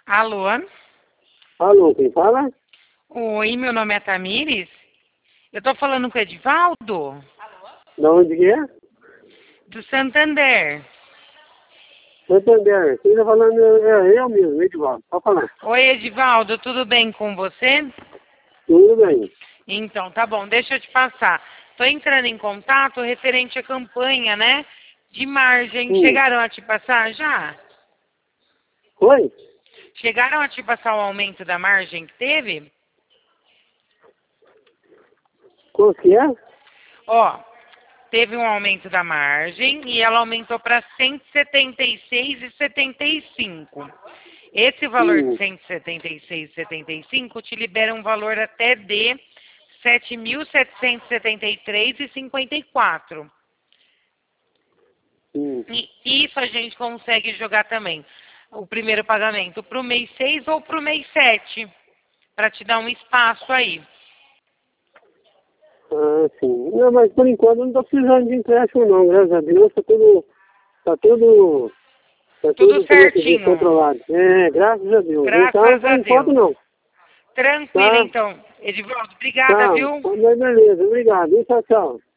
Alô? Alô, quem fala? Oi, meu nome é Tamires. Eu tô falando com o Edivaldo, Da onde que é? do Santander. Santander. Quem tá falando é eu mesmo, Edivaldo. Pode falar. Oi, Edivaldo, tudo bem com você? Tudo bem. Então, tá bom, deixa eu te passar. Tô entrando em contato referente à campanha, né? De margem. Chegaram a te passar já? Oi? Chegaram a te passar o aumento da margem que teve? Quanto que é? Ó, teve um aumento da margem e ela aumentou para 176,75. Esse valor de 176,75 te libera um valor até de 7.773,54. E isso a gente consegue jogar também o primeiro pagamento para o mês 6 ou para o mês 7, para te dar um espaço aí. Ah, sim. Não, mas por enquanto eu não tô precisando de empréstimo não, graças a Deus. Tá tudo como é que diz, Certinho. controlado. É, graças a Deus. Então, Graças por a enquanto Deus. não. Tranquilo Tá? então. Edivaldo, obrigada, Tá. viu? Mas beleza, obrigado. Tchau, tchau.